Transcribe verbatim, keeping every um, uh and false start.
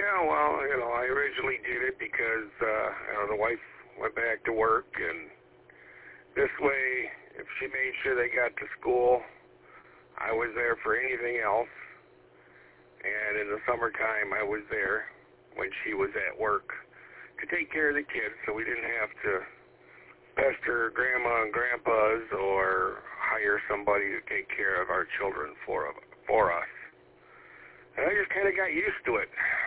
Yeah, well, you know, I originally did it because uh, you know, the wife went back to work, and this way, if she made sure they got to school, I was there for anything else. And in the summertime, I was there when she was at work to take care of the kids, so we didn't have to pester grandma and grandpas or hire somebody to take care of our children for for us. And I just kind of got used to it.